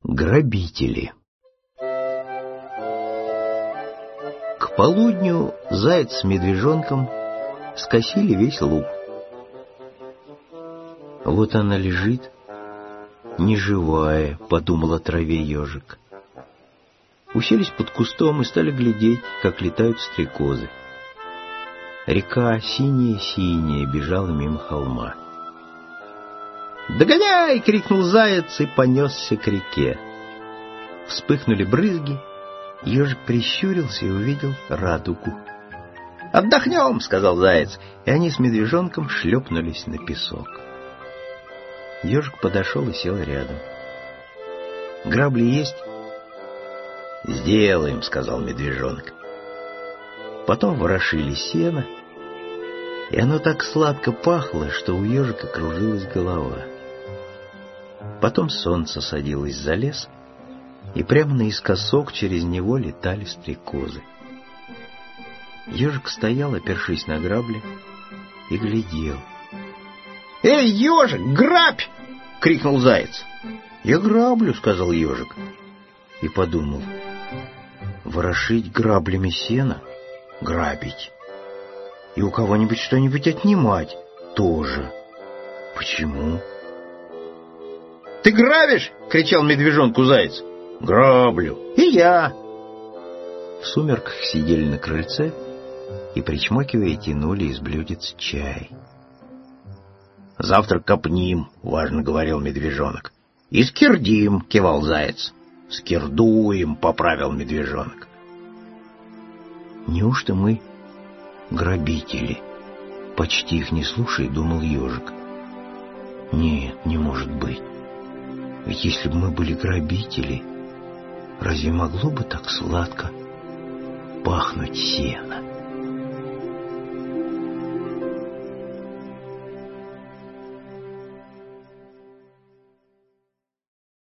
Грабители. К полудню заяц с медвежонком скосили весь луг. Вот она лежит, неживая, подумал о траве ежик. Уселись под кустом и стали глядеть, как летают стрекозы. Река синяя-синяя бежала мимо холма. «Догоняй!» — крикнул заяц и понесся к реке. Вспыхнули брызги, ежик прищурился и увидел радугу. «Отдохнем!» — сказал заяц, и они с медвежонком шлепнулись на песок. Ежик подошел и сел рядом. «Грабли есть?» «Сделаем!» — сказал медвежонок. Потом ворошили сено, и оно так сладко пахло, что у ежика кружилась голова. Потом солнце садилось за лес, и прямо наискосок через него летали стрекозы. Ежик стоял, опершись на грабли, и глядел. «Эй, ежик, грабь!» — крикнул заяц. «Я граблю!» — сказал ежик. И подумал: ворошить граблями сено — грабить. И у кого-нибудь что-нибудь отнимать — тоже. Почему? «Ты грабишь?» — кричал медвежонку заяц. «Граблю!» «И я!» В сумерках сидели на крыльце и, причмокивая, тянули из блюдец чай. «Завтра копним», — важно говорил медвежонок. «И скирдим», — кивал заяц. «Скирдуем», — поправил медвежонок. «Неужто мы грабители?» Почти их не слушая, думал ежик. «Нет, не может быть. Ведь если бы мы были грабители, разве могло бы так сладко пахнуть сено?»